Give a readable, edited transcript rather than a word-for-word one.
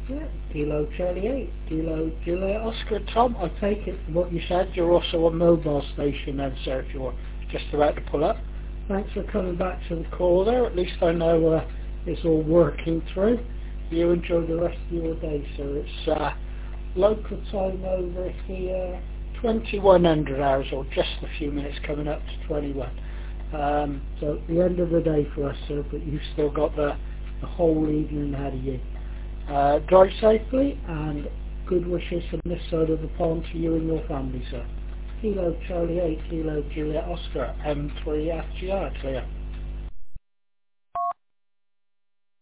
Yeah, Kilo Charlie 8, Kilo Juliet Oscar. Tom, I take it from what you said, you're also on mobile station then, sir, if you're just about to pull up. Thanks for coming back to the call there. At least I know it's all working through. You enjoy the rest of your day, sir. It's local time over here, 2100 hours, or just a few minutes coming up to 21. So at the end of the day for us, sir, but you've still got the whole evening ahead of you. Drive safely, and good wishes from this side of the pond to you and your family, sir. Kilo Charlie 8, Kilo Juliet Oscar, M3 FGR, clear.